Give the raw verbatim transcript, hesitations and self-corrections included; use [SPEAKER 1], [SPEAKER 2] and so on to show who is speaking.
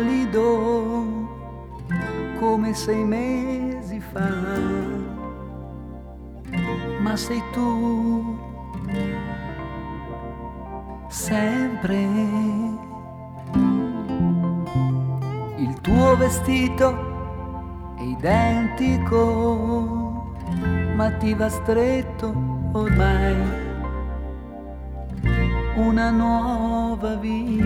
[SPEAKER 1] pallido come sei mesi fa, ma sei tu sempre. Il tuo vestito è identico, ma ti va stretto ormai una nuova vita.